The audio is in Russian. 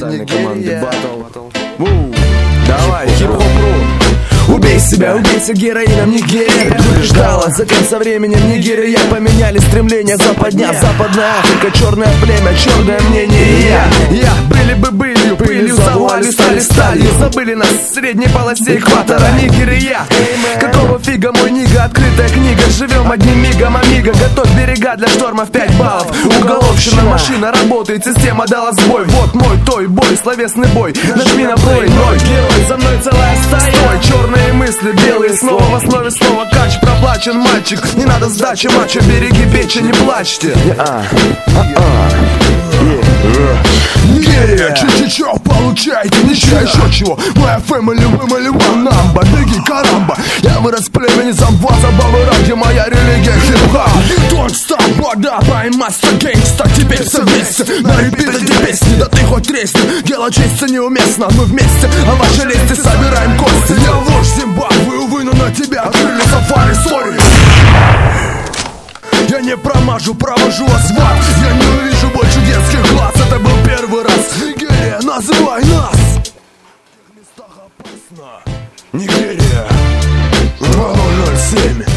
официальной команды Battle. Давай, хип-хоп-ру. Убей себя, убейся героином, Нигерия предупреждала. За конца временем Нигерия поменяли стремление. Западня, Западная Африка, черное племя, черное мнение. Я были бы былью, пылью завуали, стали сталью. Забыли нас в средней полосе экватора. Нигерия, какого фига, мой нига, открытая книга. Живем одним мигом, амиго, готовь берега для шторма в 5 баллов. Уголовщина, машина работает, система дала сбой. Вот мой той бой, словесный бой. Нажми на плей, мой герой, за мной целая стая. Стой, черные мысли, белые, снова в основе слова кач. Проплачен мальчик, не надо сдачи, мачо, береги печень, не плачьте. Нигерия, чё, получаете, ничего, еще чего. Моя фэмили вымыли ванамба, беги, карамба. Я вырос в племени Замбаза, Бавара, где моя религия хип-хоп. You don't stop, вода, мастер гангста. Теперь все вместе, на репит эти песни. Да ты хоть тресни, дело чисто неуместно. Мы вместе, а ваши листы собираем кости. Я вождь Зимбабве, увы, но на тебя открыли сафари, сори. Я не промажу, провожу вас в ад. Я не увижу больше детских глаз. Это был первый раз. Нигерия, называй нас. В местах опасно. Нигерия 2007.